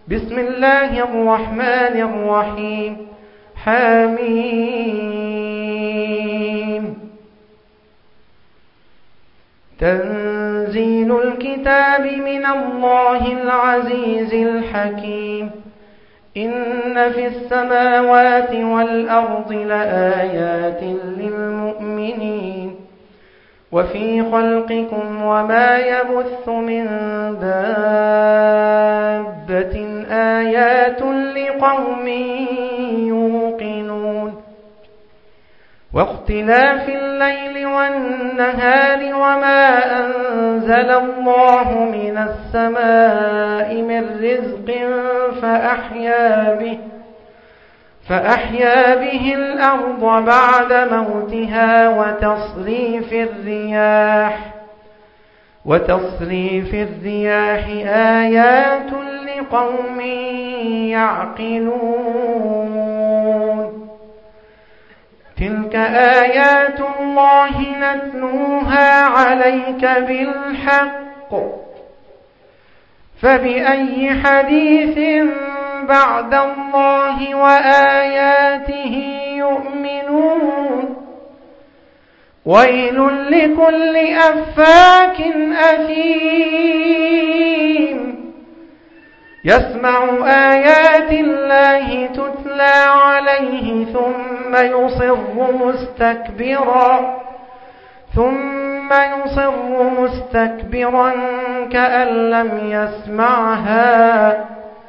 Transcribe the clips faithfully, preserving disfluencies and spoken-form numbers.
بسم الله الرحمن الرحيم حميم تنزيل الكتاب من الله العزيز الحكيم إن في السماوات والأرض لآيات للمؤمنين وفي خلقكم وما يبث من دابة آيات لقوم يوقنون واختلاف الليل والنهار وما أنزل الله من السماء من رزق فأحيا به فأحيا به الأرض بعد موتها وتصريف الرياح وتصريف الرياح آيات لقوم يعقلون تلك آيات الله نتلوها عليك بالحق فبأي حديث بعد الله وآياته يؤمنون ويل لكل أفاك أثيم يسمع آيات الله تتلى عليه ثم يصر مستكبرا ثم يصر مستكبرا كأن لم يسمعها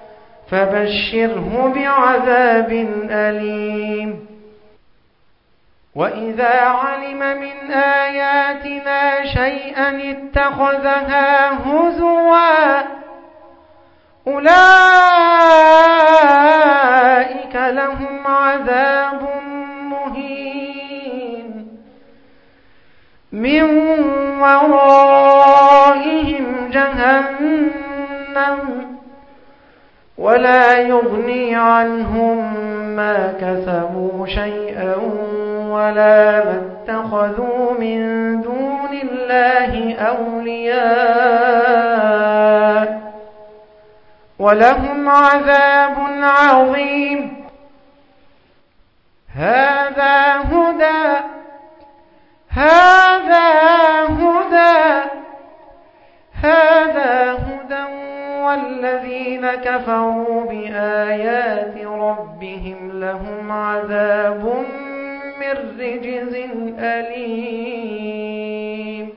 فبشره بعذاب أليم وإذا علم من آياتنا شيئا اتخذها هزوا أولئك لهم عذاب مهين من ورائهم جهنم ولا يغني عنهم ما كسبوا شيئا ولا ما اتخذوا من دون الله أولياء ولهم عذاب عظيم هذا هدى هذا هدى هذا هدى والذين كفروا بآيات ربهم لهم عذاب من رجز أليم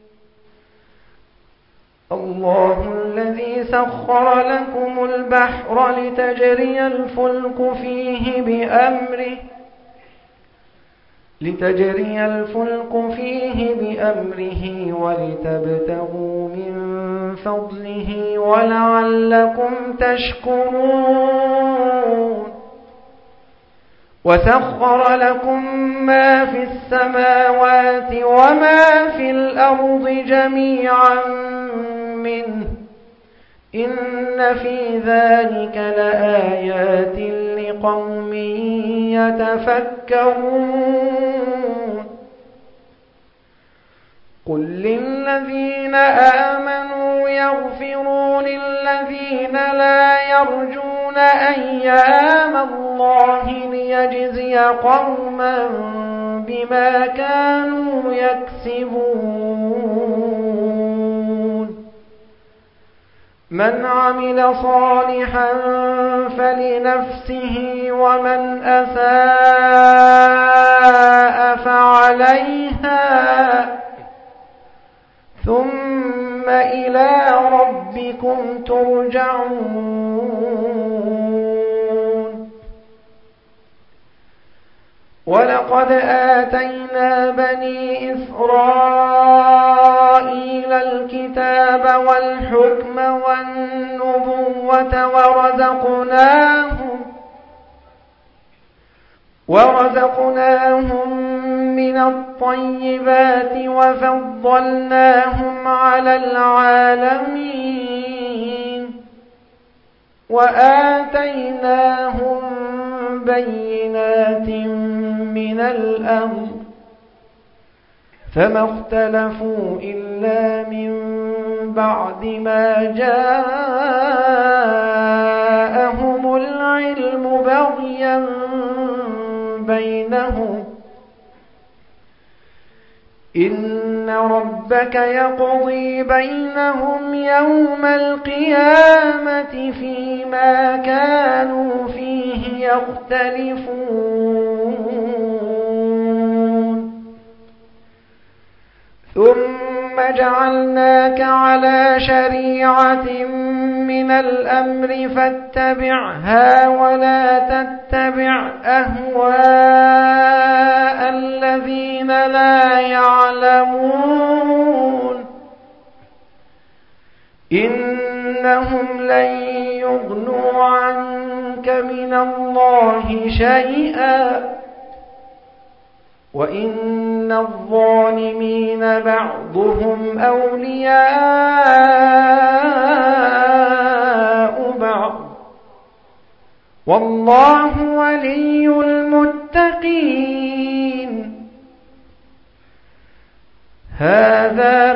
الله الذي سخر لكم البحر لتجري الفلك فيه بأمره لتجري الفلك فيه بأمره ولتبتغوا من فضله ولعلكم تشكرون وسخر لكم ما في السماوات وما في الأرض جميعا منه إن في ذلك لآيات لقوم يتفكرون قل للذين آمنوا يغفروا للذين لا يرجون أيام الله ليجزي قوما بما كانوا يكسبون من عمل صالحا فلنفسه ومن أساء فعليها ثم إلى ربكم ترجعون ولقد آتينا بني إسرائيل الكتاب والحكم والنبوة ورزقناهم ورزقناهم من الطيبات وفضلناهم على العالمين وآتيناهم بينات من الأمر فما اختلفوا إلا من بعد ما جاءهم إن ربك يقضي بينهم يوم القيامة فيما كانوا فيه يختلفون ثم جعلناك على شريعة من الأمر فاتبعها ولا تتبع أهواء الذين لا يعلمون إنهم لن يغنوا عنك من الله شيئا وإن الظالمين بعضهم أولياء بعض والله ولي المتقين هذا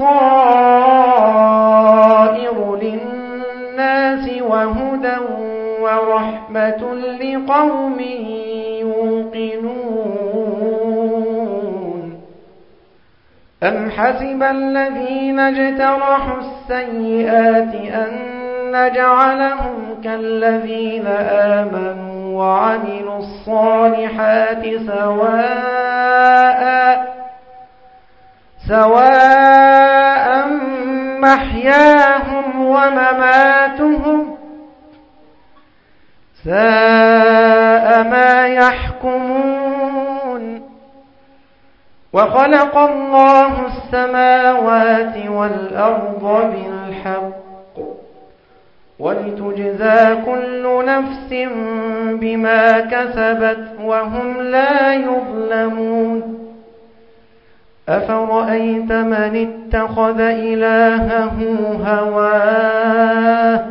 بصائر للناس وهدى ورحمة لقوم يوقنون أم حسب الذين اجترحوا السيئات أن نجعلهم كالذين آمنوا وعملوا الصالحات سواء سواء محياهم ومماتهم ساء ما يحكمون وخلق الله السماوات والأرض بالحق ولتجزى كل نفس بما كسبت وهم لا يظلمون أفرأيت من اتخذ إلهه هواه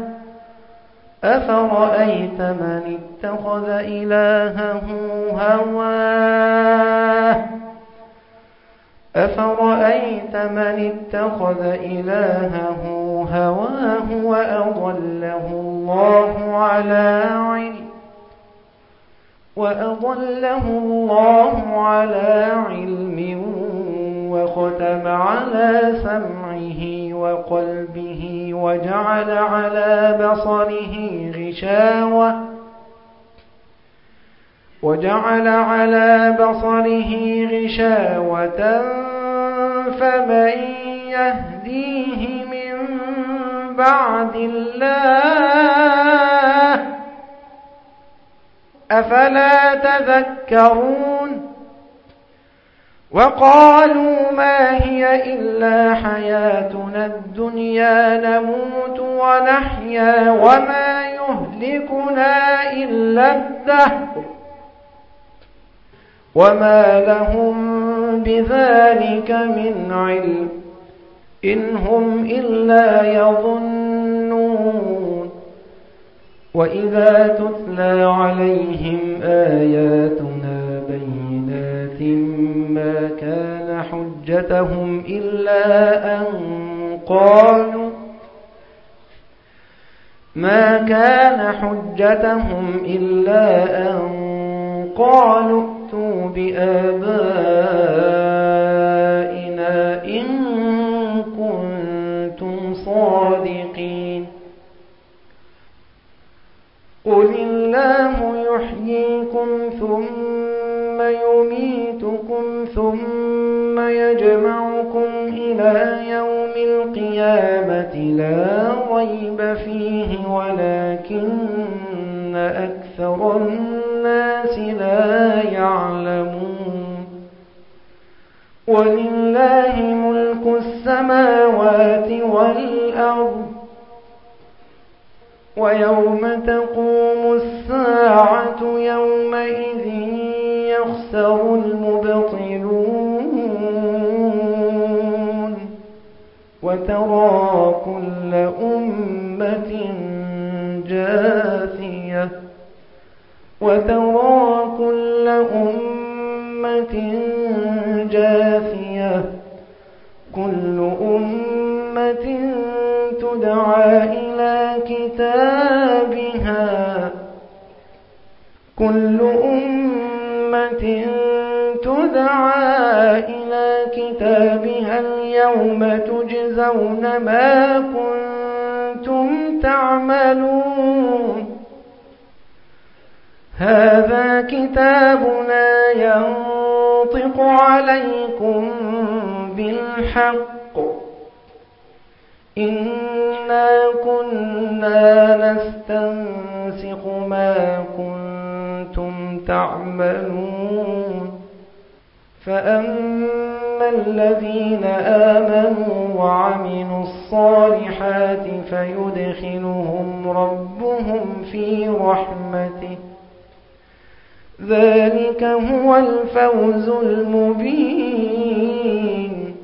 أفرأيت من اتخذ إلهه هواه أفرأيت من اتخذ إلهه هواه وأضله الله على علم وأضله الله على علم وختم على سمعه وقلبه وجعل على بصره غشاوة وجعل على بصره غشاوة فمن يهديه من بعد الله أفلا تذكرون وقالوا ما هي إلا حياتنا الدنيا نموت ونحيا وما يهلكنا إلا الدهر وما لهم بذلك من علم إن هم إلا يظنون وإذا تتلى عليهم آياتنا بينات ما كان حجتهم إلا أن قالوا ما كان حجتهم إلا أن قالوا ائتوا بآبائنا إن كنتم صادقين قل الله يحييكم ثم يميتكم ثم يجمعكم إلى يوم القيامة لا ريب فيه ولكن أكثر الناس لا يعلمون ولله ملك السماوات والأرض ويوم تقوم الساعة يومئذ يخسر المبطلون وترى كل أمة جاثية وترى كل أمة جاثية كل أمة تدعى إلى كتابها كل أمة تدعى إلى كتابها اليوم تجزون ما كنتم تعملون هذا كتابنا ينطق عليكم بالحق إنا كنا نستنسخ ما كنتم تعملون فأما الذين آمنوا وعملوا الصالحات فيدخلهم ربهم في رحمته ذلك هو الفوز المبين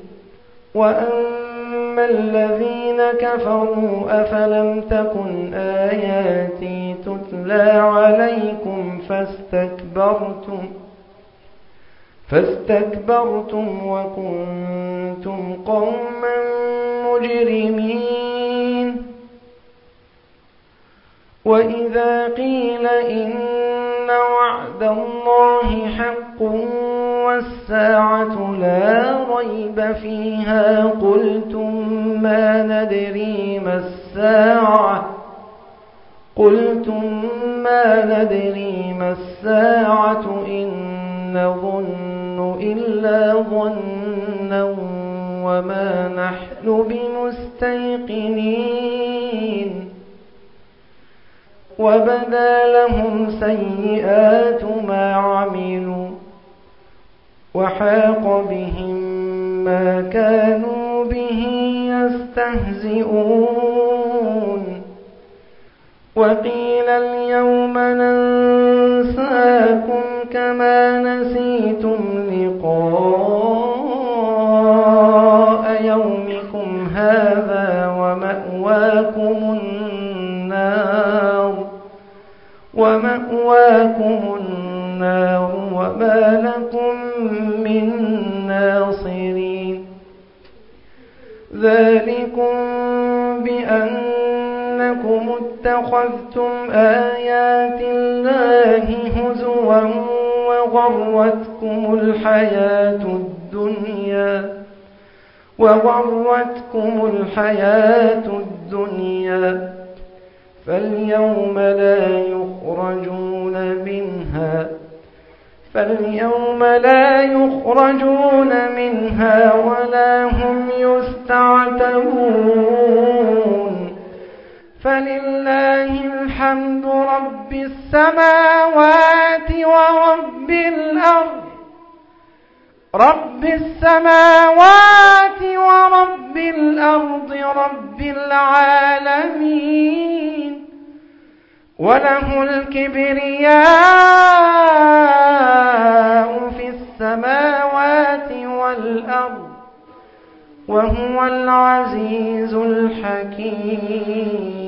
وأما الذين كفروا أفلم تكن آياتي تتلى عليكم فاستكبرتم فاستكبرتم وكنتم قوما مجرمين وإذا قيل إن وعد الله حق والساعة لا ريب فيها قلتم ما ندري ما الساعة قلتم ما ندري ما الساعة إن نظن إلا ظنا وما نحن بمستيقنين وبدا لهم سيئات ما عملوا وحاق بهم ما كانوا به يستهزئون وقيل اليوم ننساكم كما نسيتم لقاء يومكم هذا ومأواكم النار ومأواكم النار وما لكم من ناصرين ذلكم بأنكم اتخذتم آيات الله هزوا وغرتكم الحياة الدنيا وغرتكم الحياة الدنيا فاليوم لا يخرجون منها فاليوم لا يخرجون منها ولا هم يستعتبون فلله الحمد رب السماوات ورب الأرض رب السماوات ورب الأرض رب العالمين وله الكبرياء في السماوات والأرض وهو العزيز الحكيم